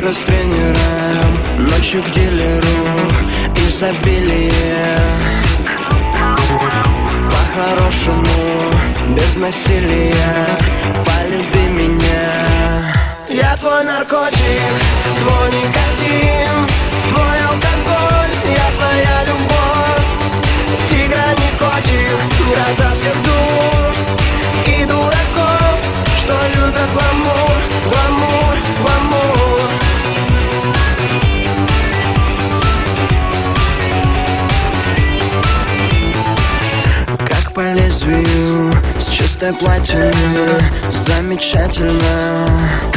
утро с тренером, ночью к дилеру, изобилие. По-хорошему, без насилия, полюби меня. Я твой наркотик, твой никотин, твой алкоголь, я твоя любовь. Тигра не котик, гроза всех дур и дураков, что любят гламур, гламур, гламур. Как по лезвию, с чистой платины, замечательно.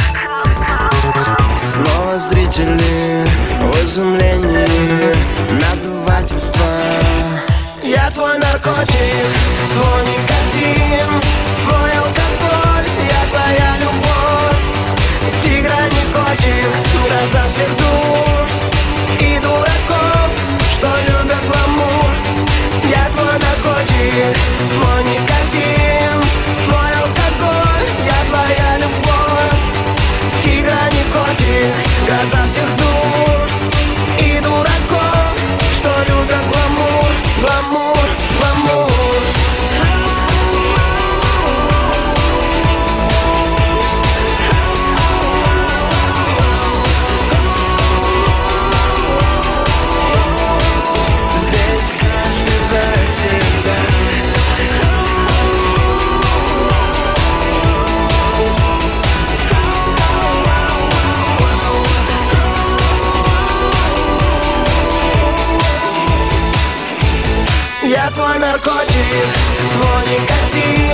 Снова зрители в изумлении, надувательство. Я твой наркотик, твой никотин, твой алкоголь, я твоя любовь. Тигра не котик, гроза всех дур и дураков, что любят гламур. Я твой наркотик, твой никотин, твой алкоголь, я твоя любовь. Тигра не котик, гроза всех дур и дураков, что любят гламур, гламур, гламур. Здесь каждый за себя. Я твой наркотик, твой никотин.